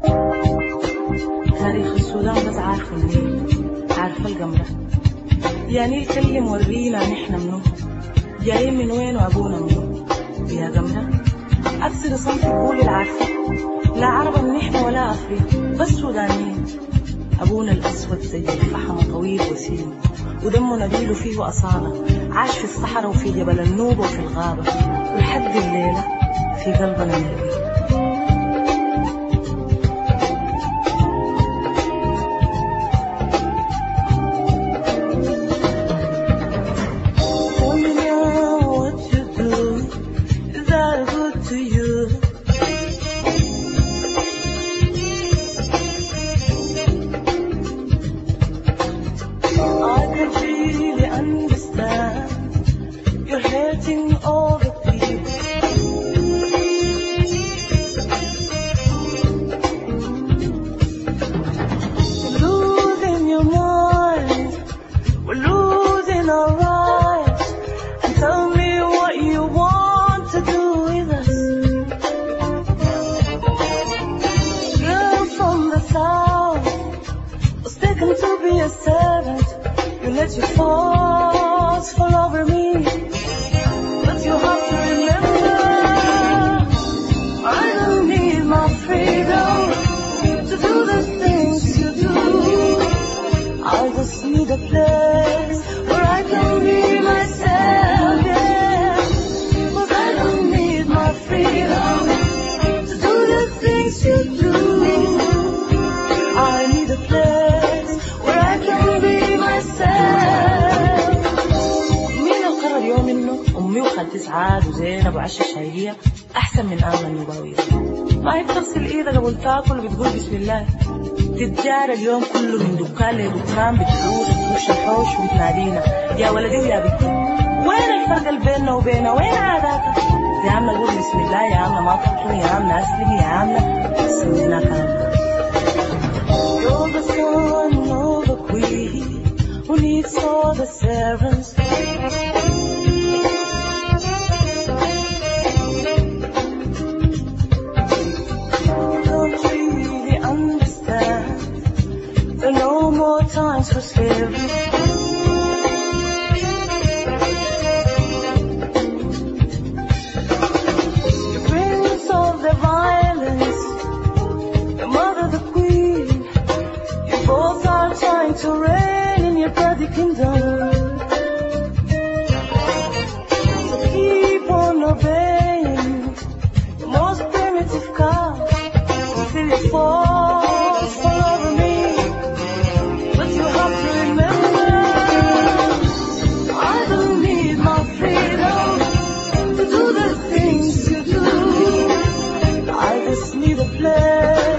تاريخ السودان بس عارفة النيل، عارفة القمرة. يا نيل كلم ورينا نحن منو، جايين من وين وابونا منو. يا قمرة أكسر صنف قول العارفة، لا عربة من نحن ولا أفريق، بس سودانيين. أبونا الأسود زي الفحم طويل وسيم، ودمه نبيل فيه أصالة، عاش في الصحراء وفي جبل النوبة وفي الغابة، ولحد الليلة في قلبنا نبيل. سعاد وزينب وعشة شايلية أحسن من آمن النبوية. ما هي بتغسل إيدها قبل تاكل وبتقول بسم الله. تتجار اليوم كله من دكان لدكان بتحوش وتخش الحوش وتنادينا يا ولدي ويا بنتي. وين الفرق اللي بيننا وبينها؟ وين عاداتها؟ يا عم نقول بسم الله، يا عم ما تطلع، يا عم أسلم، يا عم سمينا كلام. You're the son of a queen who needs all the servants. No more times for slavery. The prince of the violence, the mother, the queen, you both are trying to reign in your bloody kingdom. So keep on obeying the most primitive God until you fall over me. You have to remember, I don't need my freedom to do the things you do. I just need a place